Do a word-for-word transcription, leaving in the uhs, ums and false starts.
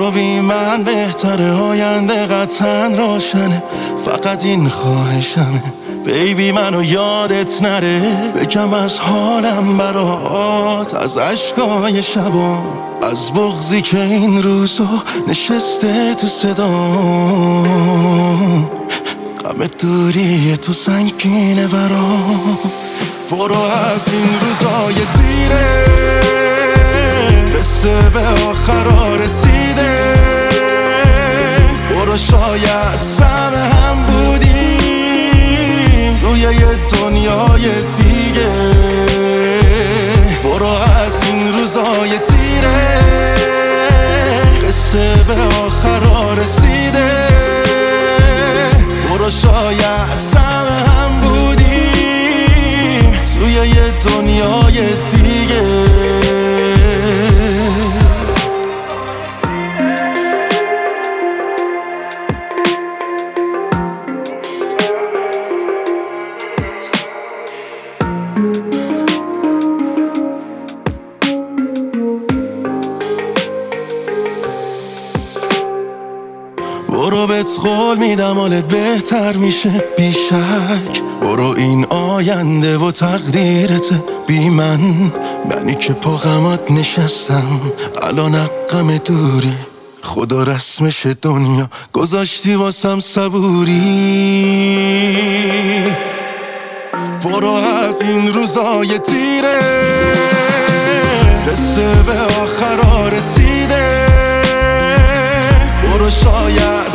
برو بی من بهتره، آینده قطعا روشنه، فقط این خواهشمه بیبی منو یادت نره. بگم از حالم برات، از عشقای شبام، از بغضی که این روزا نشسته تو صدام. غم دوری تو سنگینه برام، برو از این روزای تیره، قصه به آخرا رسیده. برو شاید سهم هم بودیم توی یه دنیای دیگه. برو از این روزای تیره، قصه به آخرا رسیده. برو شاید سهم هم بودیم توی یه دنیای دیگه. برو بهت قول میدم حالت بهتر میشه بیشک. برو این آینده و تقدیرته بی من، منی که پا غمات نشستم الان غم دوری. خدا رسمش دنیا گذاشتی واسم صبوری. برو از این روزای تیره، قصه به آخرا رسیده. برو شاید